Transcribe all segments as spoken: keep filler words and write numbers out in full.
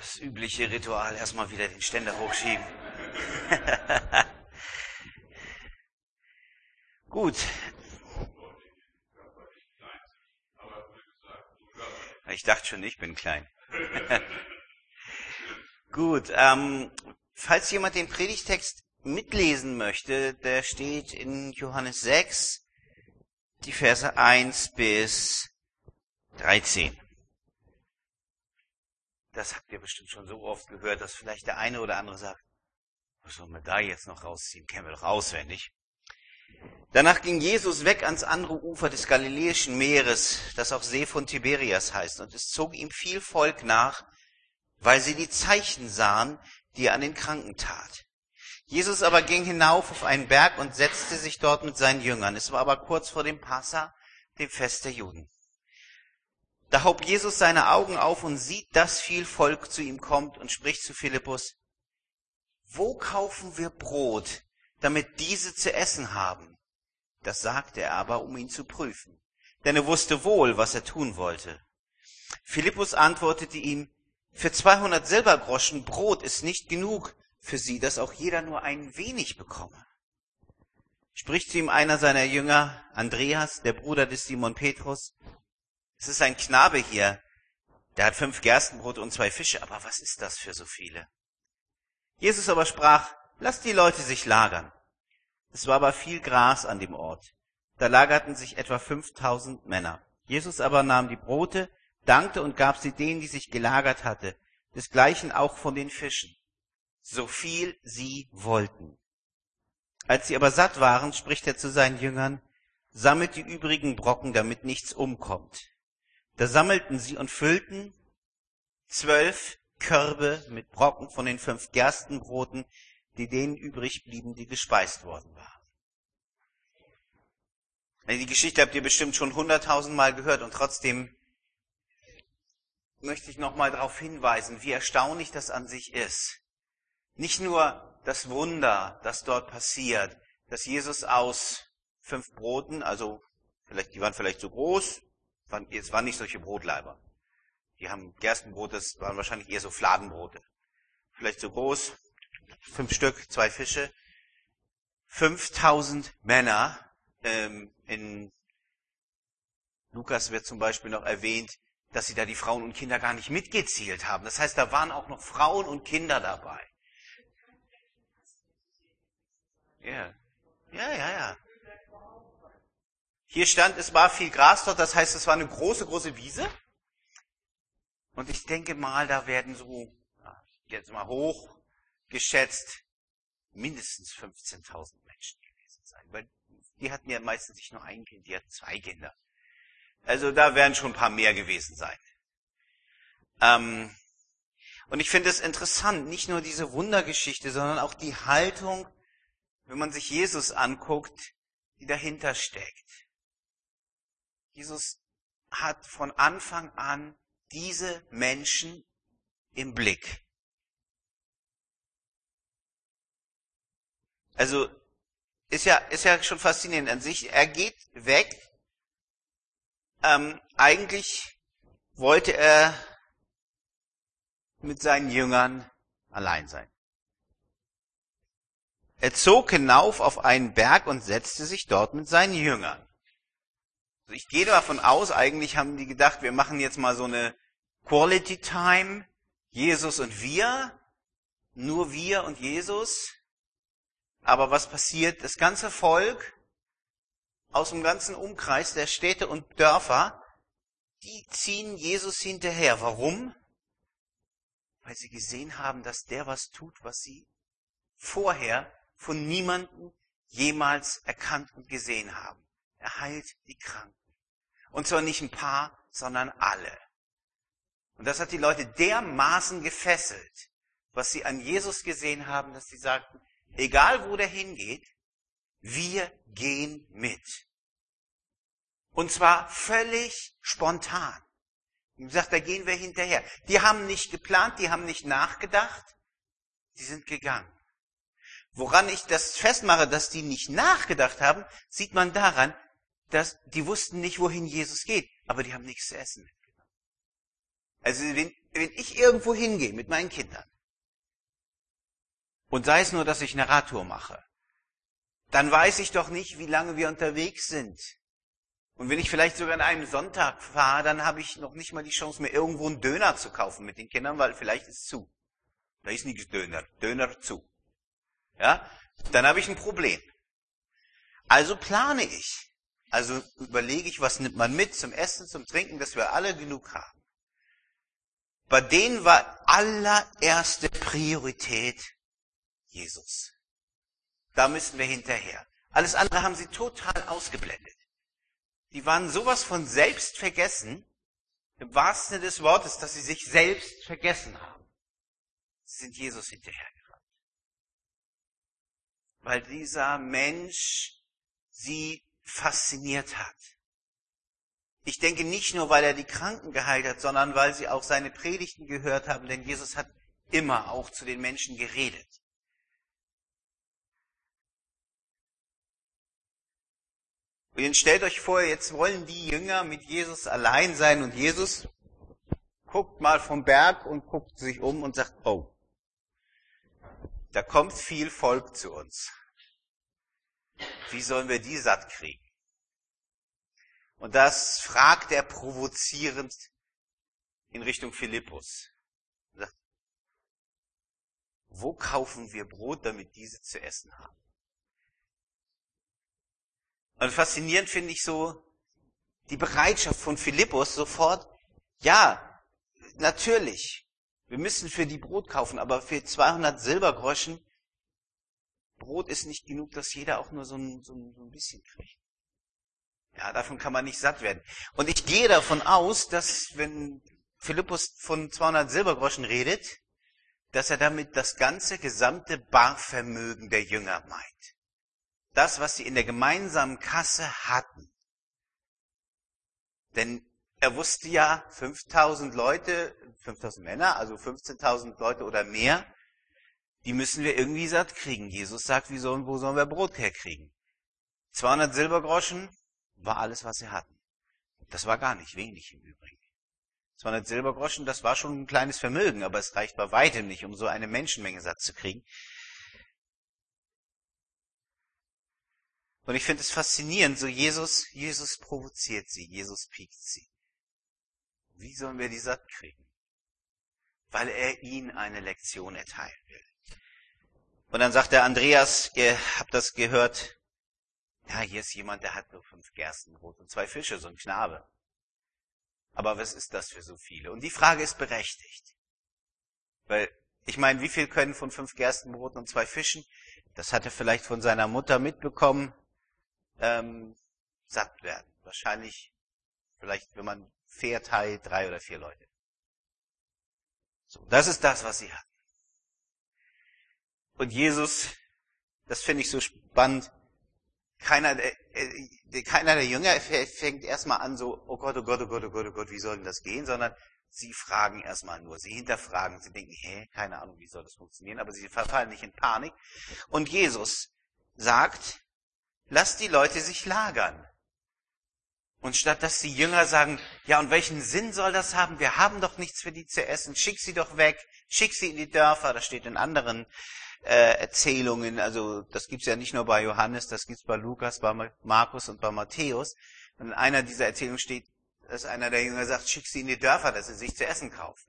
Das übliche Ritual, erstmal wieder den Ständer hochschieben. Gut. Ich dachte schon, ich bin klein. Gut, ähm, falls jemand den Predigtext mitlesen möchte, der steht in Johannes sechs, die Verse eins bis dreizehn. Das habt ihr bestimmt schon so oft gehört, dass vielleicht der eine oder andere sagt, was sollen wir da jetzt noch rausziehen? Kennen wir doch auswendig. Danach ging Jesus weg ans andere Ufer des Galiläischen Meeres, das auch See von Tiberias heißt, und es zog ihm viel Volk nach, weil sie die Zeichen sahen, die er an den Kranken tat. Jesus aber ging hinauf auf einen Berg und setzte sich dort mit seinen Jüngern. Es war aber kurz vor dem Passa, dem Fest der Juden. Da hob Jesus seine Augen auf und sieht, dass viel Volk zu ihm kommt und spricht zu Philippus: Wo kaufen wir Brot, damit diese zu essen haben? Das sagte er aber, um ihn zu prüfen, denn er wusste wohl, was er tun wollte. Philippus antwortete ihm: Für zweihundert Silbergroschen Brot ist nicht genug für sie, dass auch jeder nur ein wenig bekomme. Spricht zu ihm einer seiner Jünger, Andreas, der Bruder des Simon Petrus: Es ist ein Knabe hier, der hat fünf Gerstenbrote und zwei Fische, aber was ist das für so viele? Jesus aber sprach: Lasst die Leute sich lagern. Es war aber viel Gras an dem Ort. Da lagerten sich etwa fünftausend Männer. Jesus aber nahm die Brote, dankte und gab sie denen, die sich gelagert hatte, desgleichen auch von den Fischen, so viel sie wollten. Als sie aber satt waren, spricht er zu seinen Jüngern: Sammelt die übrigen Brocken, damit nichts umkommt. Da sammelten sie und füllten zwölf Körbe mit Brocken von den fünf Gerstenbroten, die denen übrig blieben, die gespeist worden waren. Die Geschichte habt ihr bestimmt schon hunderttausendmal gehört und trotzdem möchte ich nochmal darauf hinweisen, wie erstaunlich das an sich ist. Nicht nur das Wunder, das dort passiert, dass Jesus aus fünf Broten, also vielleicht, die waren vielleicht so groß, es waren nicht solche Brotleiber. Die haben Gerstenbrote, das waren wahrscheinlich eher so Fladenbrote. Vielleicht so groß, fünf Stück, zwei Fische. fünftausend Männer. Ähm, in Lukas wird zum Beispiel noch erwähnt, dass sie da die Frauen und Kinder gar nicht mitgezählt haben. Das heißt, da waren auch noch Frauen und Kinder dabei. Ja, ja, ja, ja. Hier stand, es war viel Gras dort, das heißt, es war eine große, große Wiese. Und ich denke mal, da werden so, jetzt mal hoch geschätzt, mindestens fünfzehntausend Menschen gewesen sein. Weil die hatten ja meistens nicht nur ein Kind, die hatten zwei Kinder. Also da werden schon ein paar mehr gewesen sein. Ähm, und ich finde es interessant, nicht nur diese Wundergeschichte, sondern auch die Haltung, wenn man sich Jesus anguckt, die dahinter steckt. Jesus hat von Anfang an diese Menschen im Blick. Also ist ja ist ja schon faszinierend an sich. Er geht weg. Ähm, eigentlich wollte er mit seinen Jüngern allein sein. Er zog hinauf auf einen Berg und setzte sich dort mit seinen Jüngern. Also ich gehe davon aus, eigentlich haben die gedacht, wir machen jetzt mal so eine Quality Time, Jesus und wir, nur wir und Jesus. Aber was passiert? Das ganze Volk aus dem ganzen Umkreis der Städte und Dörfer, die ziehen Jesus hinterher. Warum? Weil sie gesehen haben, dass der was tut, was sie vorher von niemandem jemals erkannt und gesehen haben. Er heilt die Kranken. Und zwar nicht ein paar, sondern alle. Und das hat die Leute dermaßen gefesselt, was sie an Jesus gesehen haben, dass sie sagten, egal wo der hingeht, wir gehen mit. Und zwar völlig spontan. Und sagt, da gehen wir hinterher. Die haben nicht geplant, die haben nicht nachgedacht, die sind gegangen. Woran ich das festmache, dass die nicht nachgedacht haben, sieht man daran, dass die wussten nicht, wohin Jesus geht, aber die haben nichts zu essen mitgenommen. Also wenn ich irgendwo hingehe mit meinen Kindern, und sei es nur, dass ich eine Radtour mache, dann weiß ich doch nicht, wie lange wir unterwegs sind. Und wenn ich vielleicht sogar an einem Sonntag fahre, dann habe ich noch nicht mal die Chance, mir irgendwo einen Döner zu kaufen mit den Kindern, weil vielleicht ist zu. Da ist nichts Döner. Döner zu. Ja? Dann habe ich ein Problem. Also plane ich. Also überlege ich, was nimmt man mit zum Essen, zum Trinken, dass wir alle genug haben. Bei denen war allererste Priorität Jesus. Da müssen wir hinterher. Alles andere haben sie total ausgeblendet. Die waren sowas von selbst vergessen, im wahrsten Sinne des Wortes, dass sie sich selbst vergessen haben. Sie sind Jesus hinterhergerannt. Weil dieser Mensch sie fasziniert hat. Ich denke nicht nur, weil er die Kranken geheilt hat, sondern weil sie auch seine Predigten gehört haben, denn Jesus hat immer auch zu den Menschen geredet. Und jetzt stellt euch vor, jetzt wollen die Jünger mit Jesus allein sein und Jesus guckt mal vom Berg und guckt sich um und sagt, oh, da kommt viel Volk zu uns. Wie sollen wir die satt kriegen? Und das fragt er provozierend in Richtung Philippus. Er sagt, wo kaufen wir Brot, damit diese zu essen haben? Und faszinierend finde ich so die Bereitschaft von Philippus sofort, ja, natürlich, wir müssen für die Brot kaufen, aber für zweihundert Silbergroschen, Brot ist nicht genug, dass jeder auch nur so ein, so ein, so ein bisschen kriegt. Ja, davon kann man nicht satt werden. Und ich gehe davon aus, dass wenn Philippus von zweihundert Silbergroschen redet, dass er damit das ganze gesamte Barvermögen der Jünger meint. Das, was sie in der gemeinsamen Kasse hatten. Denn er wusste ja, fünftausend Leute, fünftausend Männer, also fünfzehntausend Leute oder mehr, die müssen wir irgendwie satt kriegen. Jesus sagt, wie sollen, wo sollen wir Brot herkriegen? zweihundert Silbergroschen war alles, was sie hatten. Das war gar nicht wenig im Übrigen. zweihundert Silbergroschen, das war schon ein kleines Vermögen, aber es reicht bei weitem nicht, um so eine Menschenmenge satt zu kriegen. Und ich finde es faszinierend, so Jesus, Jesus provoziert sie, Jesus piekt sie. Wie sollen wir die satt kriegen? Weil er ihnen eine Lektion erteilen will. Und dann sagt der Andreas, ihr habt das gehört, ja, hier ist jemand, der hat nur fünf Gerstenbrot und zwei Fische, so ein Knabe. Aber was ist das für so viele? Und die Frage ist berechtigt. Weil, ich meine, wie viel können von fünf Gerstenbroten und zwei Fischen, das hat er vielleicht von seiner Mutter mitbekommen, ähm, satt werden. Wahrscheinlich, vielleicht, wenn man fair teilt, drei oder vier Leute. So, das ist das, was sie hatten. Und Jesus, das finde ich so spannend, keiner der, äh, keiner der Jünger fängt erstmal an so, oh Gott, oh Gott, oh Gott, oh Gott, oh Gott, wie soll denn das gehen? Sondern sie fragen erstmal nur, sie hinterfragen, sie denken, hä, keine Ahnung, wie soll das funktionieren? Aber sie verfallen nicht in Panik. Und Jesus sagt, lasst die Leute sich lagern. Und statt dass die Jünger sagen, ja, und welchen Sinn soll das haben? Wir haben doch nichts für die zu essen. Schick sie doch weg. Schick sie in die Dörfer. Das steht in anderen äh, Erzählungen. Also das gibt's ja nicht nur bei Johannes, das gibt's bei Lukas, bei Markus und bei Matthäus. Und in einer dieser Erzählungen steht, dass einer der Jünger sagt, schick sie in die Dörfer, dass sie sich zu essen kaufen.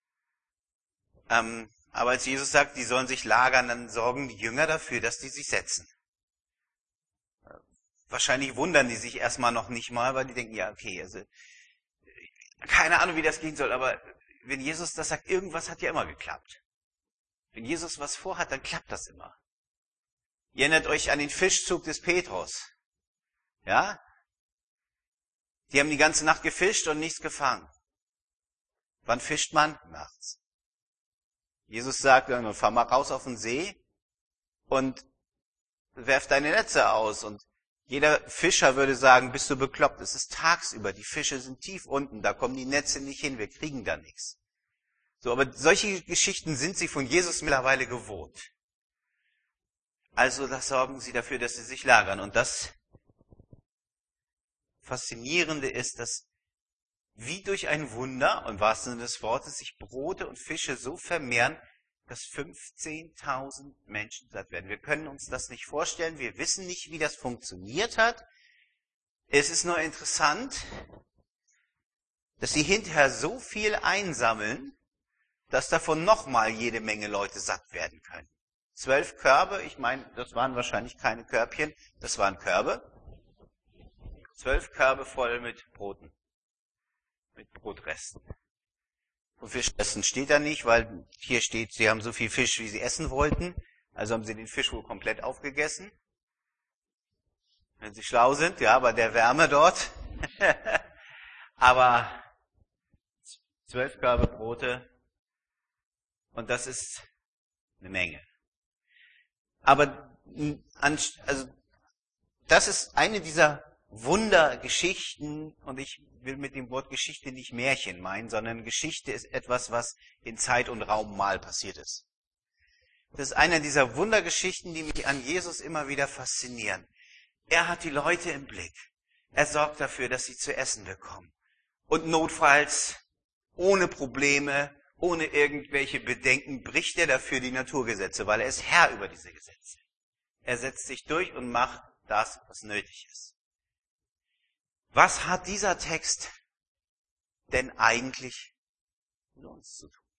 Ähm, aber als Jesus sagt, die sollen sich lagern, dann sorgen die Jünger dafür, dass die sich setzen. Wahrscheinlich wundern die sich erstmal noch nicht mal, weil die denken, ja, okay, also keine Ahnung, wie das gehen soll, aber wenn Jesus das sagt, irgendwas hat ja immer geklappt. Wenn Jesus was vorhat, dann klappt das immer. Ihr erinnert euch an den Fischzug des Petrus. Ja? Die haben die ganze Nacht gefischt und nichts gefangen. Wann fischt man? Nachts. Jesus sagt, fahr mal raus auf den See und werf deine Netze aus. Und jeder Fischer würde sagen, bist du bekloppt, es ist tagsüber, die Fische sind tief unten, da kommen die Netze nicht hin, wir kriegen da nichts. So, aber solche Geschichten sind sie von Jesus mittlerweile gewohnt. Also das sorgen sie dafür, dass sie sich lagern. Und das Faszinierende ist, dass wie durch ein Wunder, und im wahrsten Sinne des Wortes, sich Brote und Fische so vermehren, dass fünfzehntausend Menschen satt werden. Wir können uns das nicht vorstellen, wir wissen nicht, wie das funktioniert hat. Es ist nur interessant, dass sie hinterher so viel einsammeln, dass davon nochmal jede Menge Leute satt werden können. Zwölf Körbe, ich meine, das waren wahrscheinlich keine Körbchen, das waren Körbe. Zwölf Körbe voll mit Broten, mit Brotresten. Und Fischessen steht da nicht, weil hier steht, sie haben so viel Fisch, wie sie essen wollten. Also haben sie den Fisch wohl komplett aufgegessen. Wenn sie schlau sind, ja, bei der Wärme dort. Aber zwölf Körbe Brote, und das ist eine Menge. Aber also das ist eine dieser Wundergeschichten, und ich will mit dem Wort Geschichte nicht Märchen meinen, sondern Geschichte ist etwas, was in Zeit und Raum mal passiert ist. Das ist eine dieser Wundergeschichten, die mich an Jesus immer wieder faszinieren. Er hat die Leute im Blick. Er sorgt dafür, dass sie zu essen bekommen. Und notfalls, ohne Probleme, ohne irgendwelche Bedenken, bricht er dafür die Naturgesetze, weil er ist Herr über diese Gesetze. Er setzt sich durch und macht das, was nötig ist. Was hat dieser Text denn eigentlich mit uns zu tun?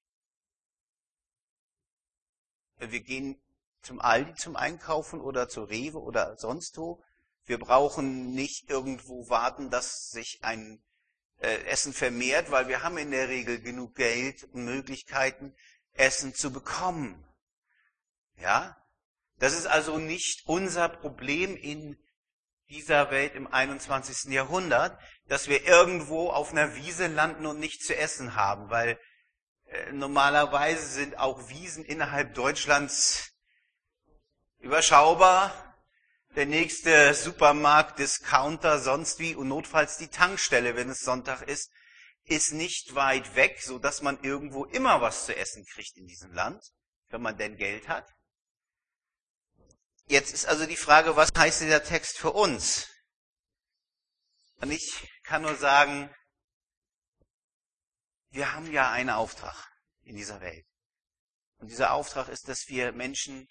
Wir gehen zum Aldi zum Einkaufen oder zur Rewe oder sonst wo. Wir brauchen nicht irgendwo warten, dass sich ein äh, Essen vermehrt, weil wir haben in der Regel genug Geld und Möglichkeiten, Essen zu bekommen. Ja? Das ist also nicht unser Problem in dieser Welt im einundzwanzigsten Jahrhundert, dass wir irgendwo auf einer Wiese landen und nichts zu essen haben, weil äh, normalerweise sind auch Wiesen innerhalb Deutschlands überschaubar. Der nächste Supermarkt, Discounter, sonst wie und notfalls die Tankstelle, wenn es Sonntag ist, ist nicht weit weg, so dass man irgendwo immer was zu essen kriegt in diesem Land, wenn man denn Geld hat. Jetzt ist also die Frage, was heißt dieser Text für uns? Und ich kann nur sagen, wir haben ja einen Auftrag in dieser Welt. Und dieser Auftrag ist, dass wir Menschen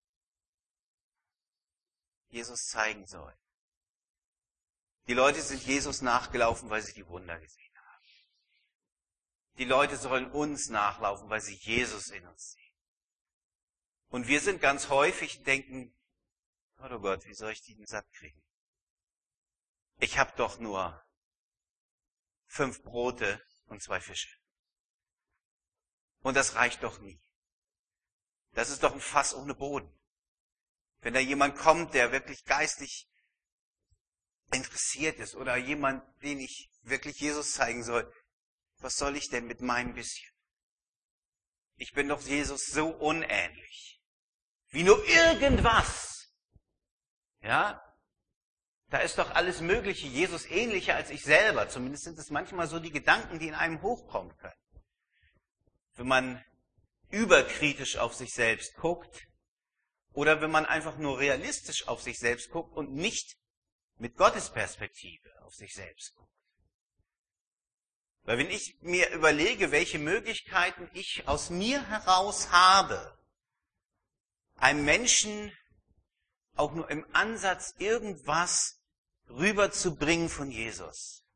Jesus zeigen sollen. Die Leute sind Jesus nachgelaufen, weil sie die Wunder gesehen haben. Die Leute sollen uns nachlaufen, weil sie Jesus in uns sehen. Und wir sind ganz häufig denken, oh Gott, wie soll ich die denn satt kriegen? Ich habe doch nur fünf Brote und zwei Fische. Und das reicht doch nie. Das ist doch ein Fass ohne Boden. Wenn da jemand kommt, der wirklich geistig interessiert ist oder jemand, den ich wirklich Jesus zeigen soll, was soll ich denn mit meinem bisschen? Ich bin doch Jesus so unähnlich. Wie nur irgendwas. Ja? Da ist doch alles Mögliche Jesus ähnlicher als ich selber. Zumindest sind es manchmal so die Gedanken, die in einem hochkommen können. Wenn man überkritisch auf sich selbst guckt, oder wenn man einfach nur realistisch auf sich selbst guckt und nicht mit Gottes Perspektive auf sich selbst guckt. Weil wenn ich mir überlege, welche Möglichkeiten ich aus mir heraus habe, einem Menschen auch nur im Ansatz irgendwas rüberzubringen von Jesus,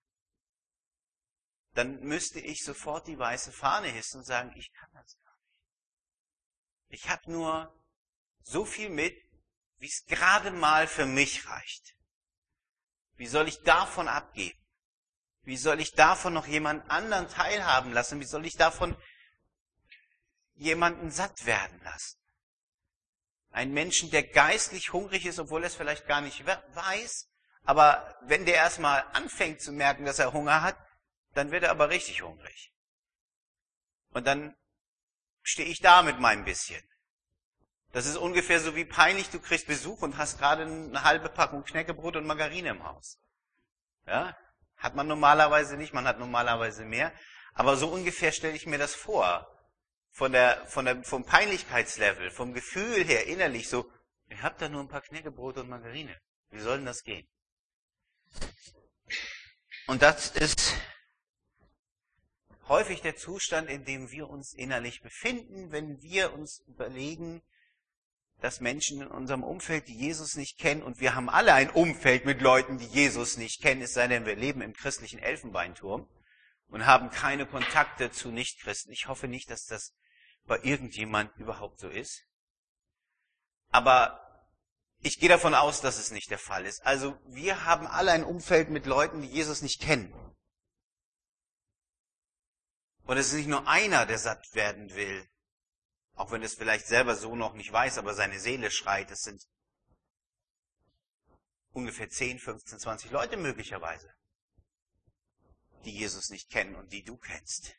dann müsste ich sofort die weiße Fahne hissen und sagen, ich kann das gar nicht. Ich habe nur so viel mit, wie es gerade mal für mich reicht. Wie soll ich davon abgeben? Wie soll ich davon noch jemand anderen teilhaben lassen? Wie soll ich davon jemanden satt werden lassen? Ein Menschen, der geistlich hungrig ist, obwohl er es vielleicht gar nicht weiß, aber wenn der erstmal anfängt zu merken, dass er Hunger hat, dann wird er aber richtig hungrig. Und dann stehe ich da mit meinem bisschen. Das ist ungefähr so wie peinlich, du kriegst Besuch und hast gerade eine halbe Packung Knäckebrot und Margarine im Haus. Ja? Hat man normalerweise nicht, man hat normalerweise mehr. Aber so ungefähr stelle ich mir das vor. Von der, von der, vom Peinlichkeitslevel, vom Gefühl her, innerlich so, ich habe da nur ein paar Knäckebrot und Margarine. Wie soll denn das gehen? Und das ist häufig der Zustand, in dem wir uns innerlich befinden, wenn wir uns überlegen, dass Menschen in unserem Umfeld, die Jesus nicht kennen, und wir haben alle ein Umfeld mit Leuten, die Jesus nicht kennen, es sei denn, wir leben im christlichen Elfenbeinturm und haben keine Kontakte zu Nichtchristen. Ich hoffe nicht, dass das bei irgendjemand überhaupt so ist. Aber ich gehe davon aus, dass es nicht der Fall ist. Also wir haben alle ein Umfeld mit Leuten, die Jesus nicht kennen. Und es ist nicht nur einer, der satt werden will, auch wenn es vielleicht selber so noch nicht weiß, aber seine Seele schreit. Es sind ungefähr zehn, fünfzehn, zwanzig Leute möglicherweise, die Jesus nicht kennen und die du kennst.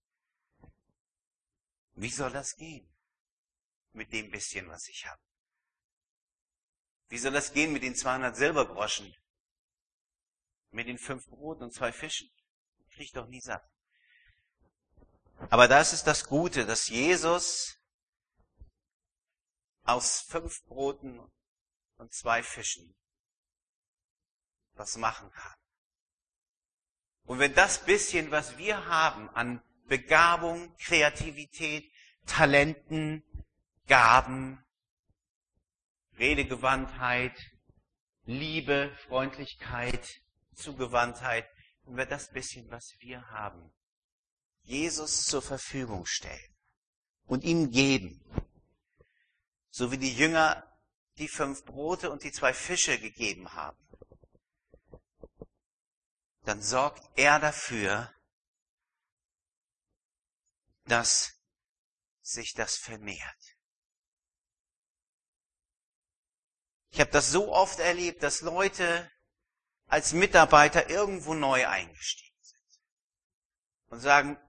Wie soll das gehen mit dem bisschen, was ich habe? Wie soll das gehen mit den zweihundert Silbergroschen? Mit den fünf Broten und zwei Fischen? Ich krieg doch nie satt. Aber das ist das Gute, dass Jesus aus fünf Broten und zwei Fischen was machen kann. Und wenn das bisschen, was wir haben an Begabung, Kreativität, Talenten, Gaben, Redegewandtheit, Liebe, Freundlichkeit, Zugewandtheit, wenn wir das bisschen, was wir haben, Jesus zur Verfügung stellen und ihm geben, so wie die Jünger die fünf Brote und die zwei Fische gegeben haben, dann sorgt er dafür, dass sich das vermehrt. Ich habe das so oft erlebt, dass Leute als Mitarbeiter irgendwo neu eingestiegen sind und sagen,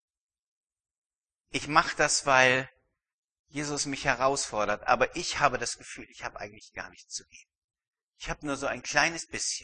ich mache das, weil Jesus mich herausfordert, aber ich habe das Gefühl, ich habe eigentlich gar nichts zu geben. Ich habe nur so ein kleines bisschen.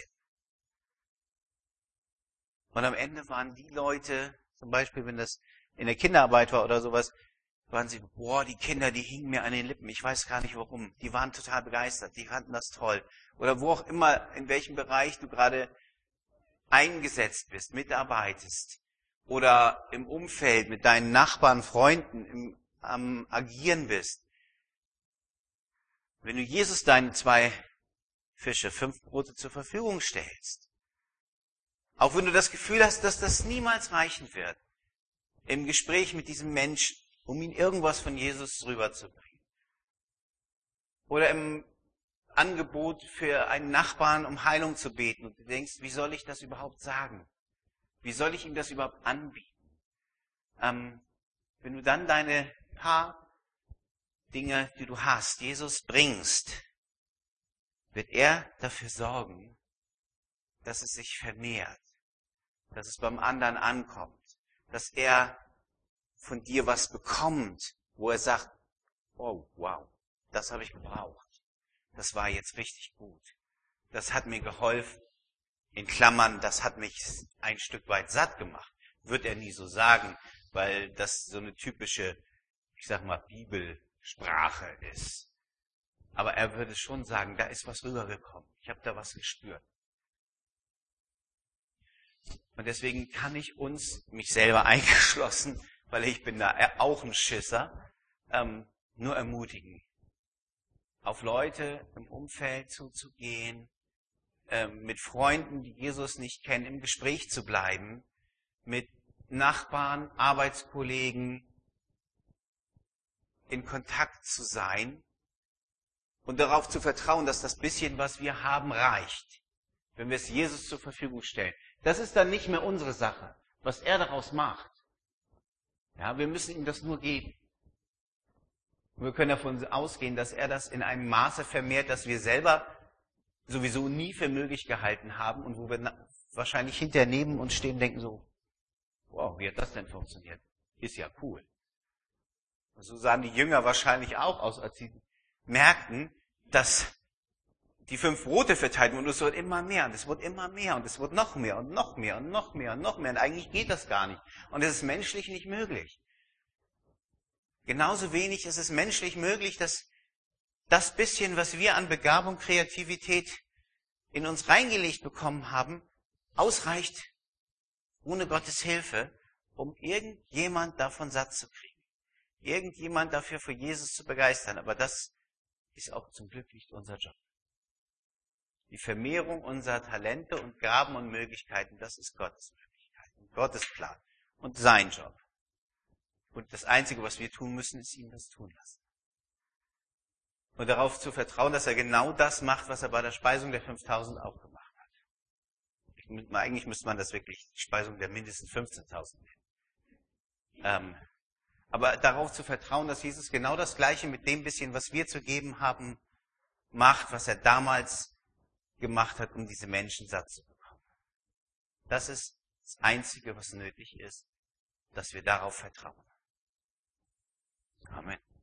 Und am Ende waren die Leute, zum Beispiel, wenn das in der Kinderarbeit war oder sowas, waren sie, boah, die Kinder, die hingen mir an den Lippen. Ich weiß gar nicht warum. Die waren total begeistert. Die fanden das toll. Oder wo auch immer, in welchem Bereich du gerade eingesetzt bist, mitarbeitest. Oder im Umfeld mit deinen Nachbarn, Freunden im, am Agieren bist. Wenn du Jesus deine zwei Fische, fünf Brote zur Verfügung stellst, auch wenn du das Gefühl hast, dass das niemals reichen wird, im Gespräch mit diesem Menschen, um ihm irgendwas von Jesus rüberzubringen. Oder im Angebot für einen Nachbarn, um Heilung zu beten. Und du denkst, wie soll ich das überhaupt sagen? Wie soll ich ihm das überhaupt anbieten? Ähm, wenn du dann deine paar Dinge, die du hast, Jesus bringst, wird er dafür sorgen, dass es sich vermehrt, dass es beim anderen ankommt, dass er von dir was bekommt, wo er sagt, oh wow, das habe ich gebraucht. Das war jetzt richtig gut. Das hat mir geholfen. In Klammern, das hat mich ein Stück weit satt gemacht. Wird er nie so sagen, weil das so eine typische, ich sag mal, Bibelsprache ist. Aber er würde schon sagen, da ist was rübergekommen. Ich habe da was gespürt. Und deswegen kann ich uns, mich selber eingeschlossen, weil ich bin da auch ein Schisser, ähm, nur ermutigen, auf Leute im Umfeld zuzugehen, ähm, mit Freunden, die Jesus nicht kennen, im Gespräch zu bleiben, mit Nachbarn, Arbeitskollegen in Kontakt zu sein und darauf zu vertrauen, dass das bisschen, was wir haben, reicht, wenn wir es Jesus zur Verfügung stellen. Das ist dann nicht mehr unsere Sache, was er daraus macht. Ja, wir müssen ihm das nur geben. Und wir können davon ausgehen, dass er das in einem Maße vermehrt, dass wir selber sowieso nie für möglich gehalten haben und wo wir wahrscheinlich hinterher neben uns stehen und denken so, wow, wie hat das denn funktioniert? Ist ja cool. Und so sahen die Jünger wahrscheinlich auch aus, als sie merkten, dass die fünf Brote verteilt wurden und es wird immer mehr und es wird immer mehr und es wird noch mehr und noch mehr und noch mehr und noch mehr und eigentlich geht das gar nicht. Und es ist menschlich nicht möglich. Genauso wenig ist es menschlich möglich, dass das bisschen, was wir an Begabung, Kreativität in uns reingelegt bekommen haben, ausreicht ohne Gottes Hilfe, um irgendjemand davon satt zu kriegen. Irgendjemand dafür für Jesus zu begeistern. Aber das ist auch zum Glück nicht unser Job. Die Vermehrung unserer Talente und Gaben und Möglichkeiten, das ist Gottes Möglichkeit und Gottes Plan und sein Job. Und das Einzige, was wir tun müssen, ist ihm das tun lassen. Und darauf zu vertrauen, dass er genau das macht, was er bei der Speisung der fünftausend auch gemacht hat. Eigentlich müsste man das wirklich die Speisung der mindestens fünfzehntausend nennen. Ähm, aber darauf zu vertrauen, dass Jesus genau das Gleiche mit dem bisschen, was wir zu geben haben, macht, was er damals gemacht hat, um diese Menschen satt zu bekommen. Das ist das Einzige, was nötig ist, dass wir darauf vertrauen. Amen.